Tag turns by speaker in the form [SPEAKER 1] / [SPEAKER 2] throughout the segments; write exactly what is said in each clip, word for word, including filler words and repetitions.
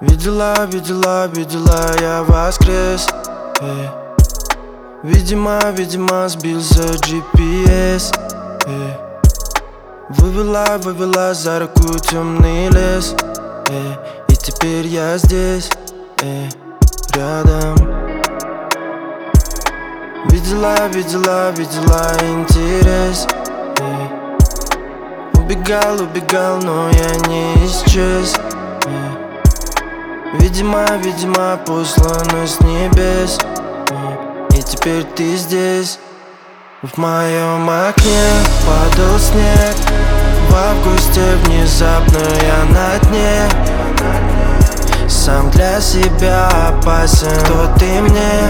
[SPEAKER 1] Видела, видела, видела, я воскрес, эй. Видимо, видимо, сбился джи пи эс, эй. Вывела, вывела за руку темный лес, эй. И теперь я здесь, эй, рядом. Видела, видела, видела интерес, эй. Убегал, убегал, но я не исчез, эй. Видимо, видимо, послано с небес, эй. И теперь ты здесь. В моем окне падал снег. В августе внезапно я на дне. Сам для себя опасен. Кто ты мне,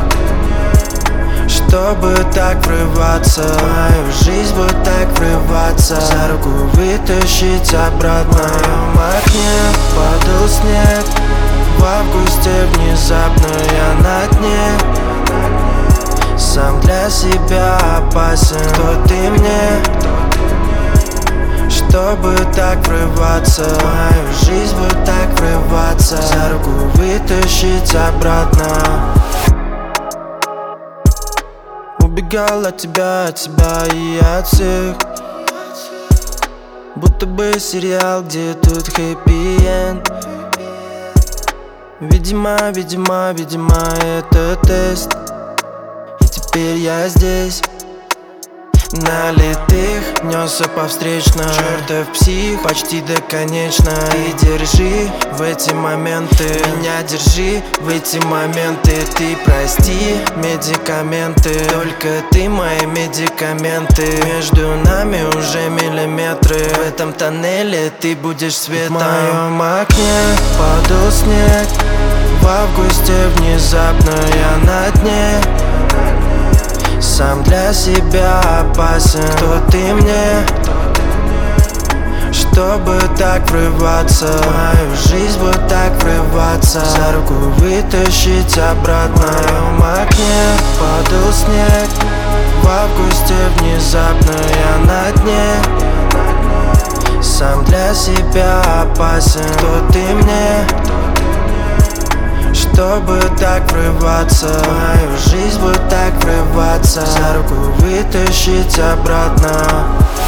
[SPEAKER 1] чтобы так врываться в мою жизнь, вот так врываться, за руку вытащить обратно? В моем окне падал снег. В августе внезапно я на дне. Сам для себя опасен. Кто ты мне, чтобы так врываться в мою жизнь, вот так врываться, за руку вытащить обратно? Убегал от тебя, от тебя и от всех. Будто бы сериал, где тут хэппи-энд. Видимо, видимо, видимо, это тест. И теперь я здесь. Налитых несся по встречной. Чертов псих, почти до конечной. Ты держи в эти моменты, меня держи в эти моменты. Ты прости медикаменты, только ты мои медикаменты. Между нами уже миллиметры. В этом тоннеле ты будешь светом. В моем окне падал снег. В августе внезапно я на дне. Сам для себя опасен. Кто ты мне, чтобы так врываться в мою жизнь, вот так врываться, за руку вытащить обратно? В моем окне падал снег. В августе внезапно я на дне. Сам для себя опасен. Кто ты мне, чтобы так врываться в мою жизнь, вот так врываться, за руку вытащить обратно?